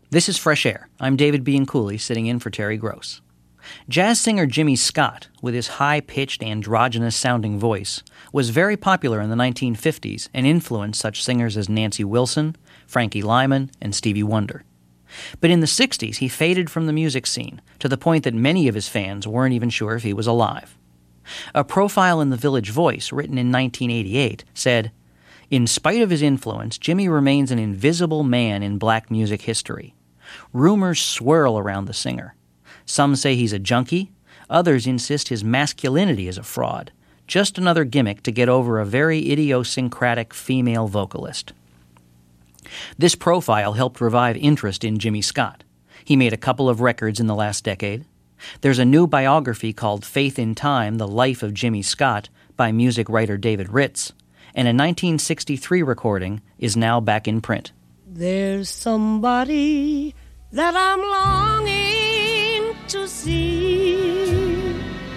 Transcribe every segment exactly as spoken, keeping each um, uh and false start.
This is Fresh Air. I'm David Bianculli, sitting in for Terry Gross. Jazz singer Jimmy Scott, with his high-pitched, androgynous-sounding voice, was very popular in the nineteen fifties and influenced such singers as Nancy Wilson, Frankie Lyman, and Stevie Wonder. But in the sixties, he faded from the music scene, to the point that many of his fans weren't even sure if he was alive. A profile in the Village Voice, written in nineteen eighty-eight, said, "In spite of his influence, Jimmy remains an invisible man in black music history. Rumors swirl around the singer. Some say he's a junkie, others insist his masculinity is a fraud, just another gimmick to get over a very idiosyncratic female vocalist." This profile helped revive interest in Jimmy Scott. He made a couple of records in the last decade. There's a new biography called Faith in Time, The Life of Jimmy Scott by music writer David Ritz, and a nineteen sixty-three recording is now back in print. There's somebody that I'm longing to see.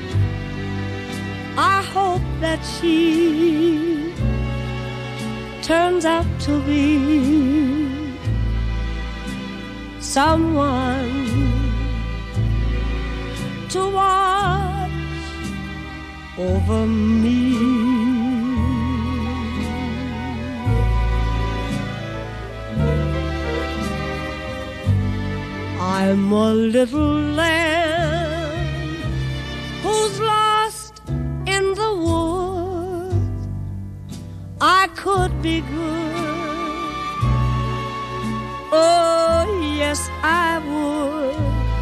I hope that she turns out to be someone to watch over me. I'm a little lamb who's lost in the woods. I could be good. Oh, yes, I would.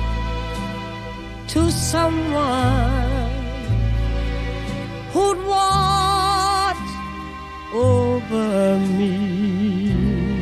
To someone who'd watch over me.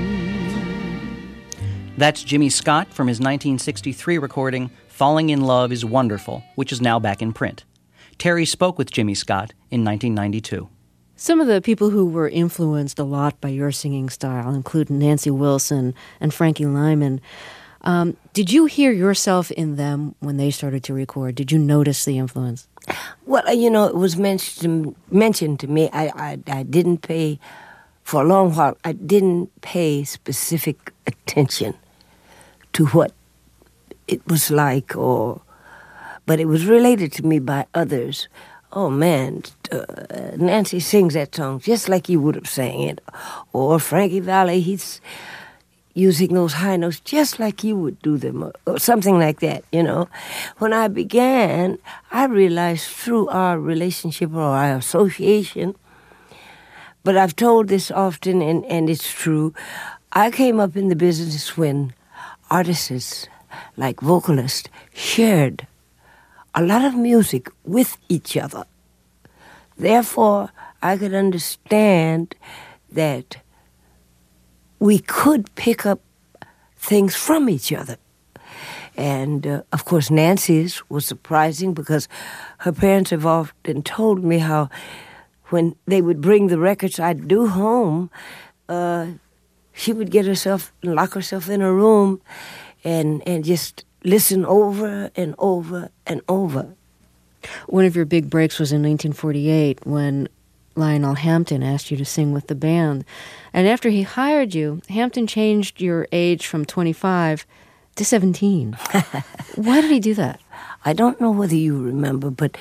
That's Jimmy Scott from his nineteen sixty-three recording, Falling in Love is Wonderful, which is now back in print. Terry spoke with Jimmy Scott in nineteen ninety-two. Some of the people who were influenced a lot by your singing style include Nancy Wilson and Frankie Lyman. Um, did you hear yourself in them when they started to record? Did you notice the influence? Well, you know, it was mentioned mentioned to me. I, I, I didn't pay, for a long while, I didn't pay specific attention to what it was like, or, but it was related to me by others. Oh, man, uh, Nancy sings that song just like you would have sang it. Or Frankie Valli, he's using those high notes just like you would do them, or, or something like that, you know. When I began, I realized through our relationship or our association, but I've told this often, and, and it's true, I came up in the business when artists, like vocalists, shared a lot of music with each other. Therefore, I could understand that we could pick up things from each other. And, uh, of course, Nancy's was surprising because her parents have often told me how when they would bring the records I'd do home, uh, she would get herself, lock herself in a room and, and just listen over and over and over. One of your big breaks was in nineteen forty-eight when Lionel Hampton asked you to sing with the band. And after he hired you, Hampton changed your age from twenty-five to seventeen. Why did he do that? I don't know whether you remember, but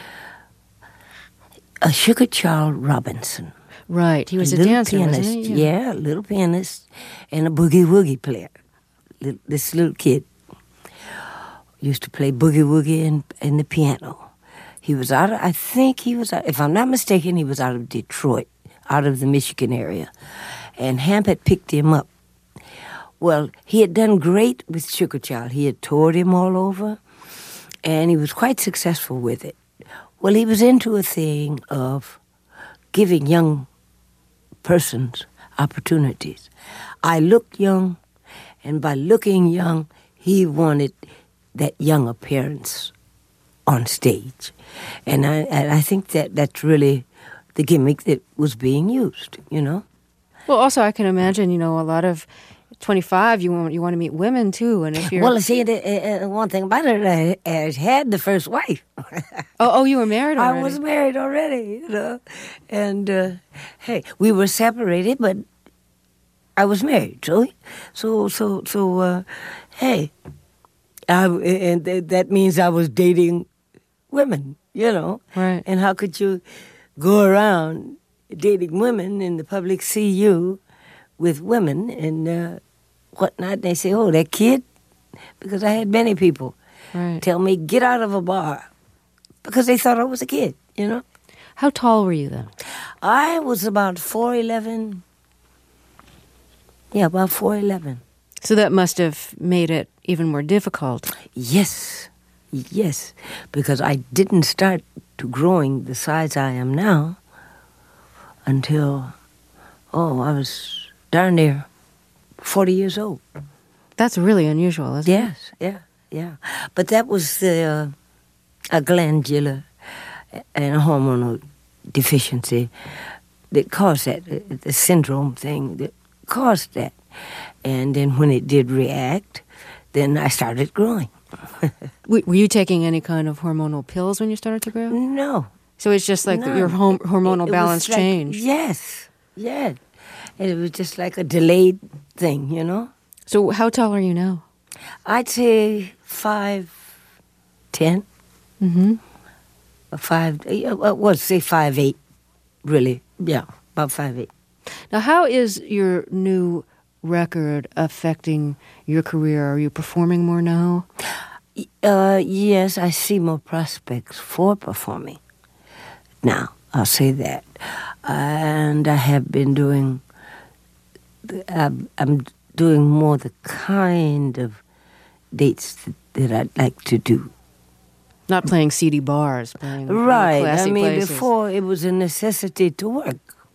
a Sugar Child Robinson. Right, he was a, a dancer, pianist, wasn't he? Yeah. yeah, a little pianist and a boogie-woogie player. Little, this little kid used to play boogie-woogie and, and the piano. He was out of, I think he was, out, if I'm not mistaken, he was out of Detroit, out of the Michigan area. And Hamp had picked him up. Well, he had done great with Sugar Child. He had toured him all over, and he was quite successful with it. Well, he was into a thing of giving young persons opportunities. I looked young, and by looking young, he wanted that young appearance on stage. And I, and I think that that's really the gimmick that was being used, you know? Well, also, I can imagine, you know, a lot of twenty-five, you want you want to meet women, too. And if you're... Well, see, the, uh, one thing about it, I, I had the first wife. oh, oh, you were married already? I was married already, you know. And, uh, hey, we were separated, but I was married, so so so so. Uh, hey, I, and th- that means I was dating women, you know. Right. And how could you go around dating women and the public see you with women and uh, whatnot? And they say, "Oh, that kid," because I had many people Right. tell me, "Get out of a bar," because they thought I was a kid, you know. How tall were you then? I was about four eleven. Yeah, about four eleven. So that must have made it even more difficult. Yes, yes, because I didn't start to growing the size I am now until, oh, I was darn near forty years old. That's really unusual, isn't it? Yes, yeah, yeah. But that was the uh, a glandular and a hormonal deficiency that caused that, uh, the syndrome thing that caused that. And then when it did react, then I started growing. W- Were you taking any kind of hormonal pills when you started to grow? No. So it's just like no. your hom- hormonal It- it was balance like- changed. Yes, yes. And it was just like a delayed thing, you know? So how tall are you now? I'd say five, ten, Mm-hmm. or five, uh, well, say five, eight, really. Yeah, about five, eight. Now, how is your new record affecting your career? Are you performing more now? Uh, yes, I see more prospects for performing now. I'll say that. And I have been doing, I'm, I'm doing more the kind of dates that, that I'd like to do. Not playing seedy bars, playing you know, Right. classy I mean, places. before it was a necessity to work.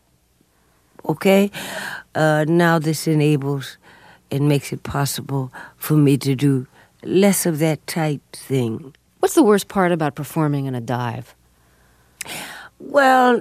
Okay? Uh, now this enables and makes it possible for me to do less of that type thing. What's the worst part about performing in a dive? Well,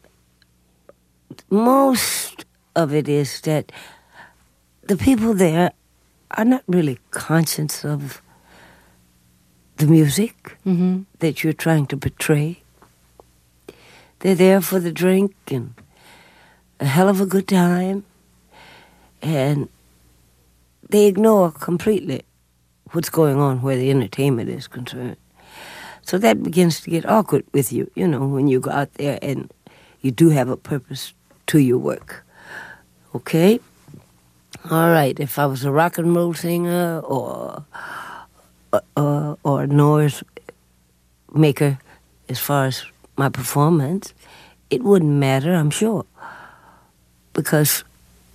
most of it is that the people there are not really conscious of the music Mm-hmm. that you're trying to portray. They're there for the drink and a hell of a good time, and they ignore completely what's going on where the entertainment is concerned. So that begins to get awkward with you, you know, when you go out there and you do have a purpose to your work. Okay? All right, if I was a rock and roll singer or uh, or a noise maker as far as my performance, it wouldn't matter, I'm sure, because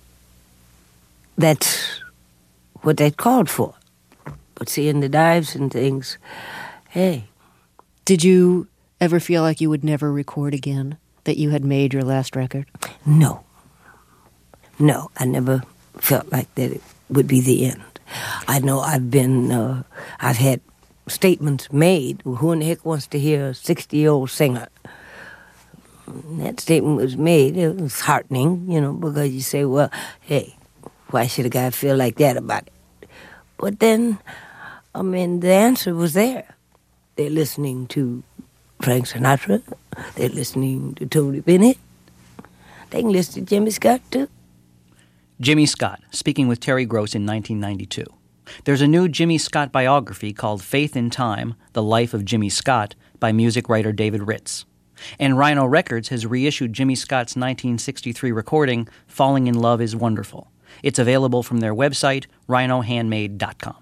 that's what that called for. But see, in the dives and things, hey. Did you ever feel like you would never record again, that you had made your last record? No. No, I never felt like that it would be the end. I know I've been, uh, I've had statements made, who in the heck wants to hear a sixty-year-old singer? And that statement was made, it was heartening, you know, because you say, well, hey, why should a guy feel like that about it? But then, I mean, the answer was there. They're listening to Frank Sinatra. They're listening to Tony Bennett. They can listen to Jimmy Scott, too. Jimmy Scott, speaking with Terry Gross in nineteen ninety-two. There's a new Jimmy Scott biography called Faith in Time, The Life of Jimmy Scott, by music writer David Ritz. And Rhino Records has reissued Jimmy Scott's nineteen sixty-three recording, Falling in Love is Wonderful. It's available from their website, rhino handmade dot com.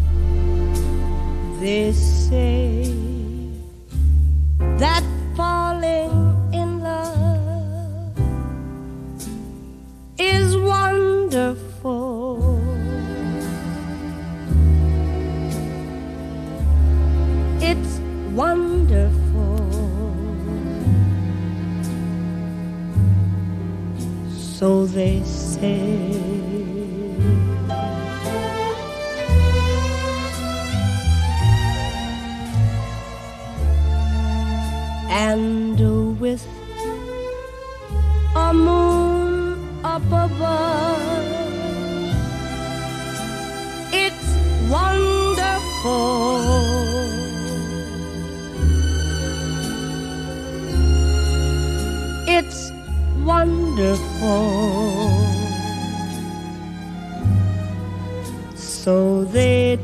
They say that falling in love is wonderful. It's wonderful. So they say. And with a moon up above, it's wonderful. It's wonderful. So they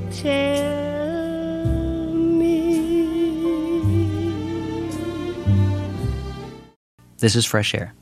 tell me. This is Fresh Air.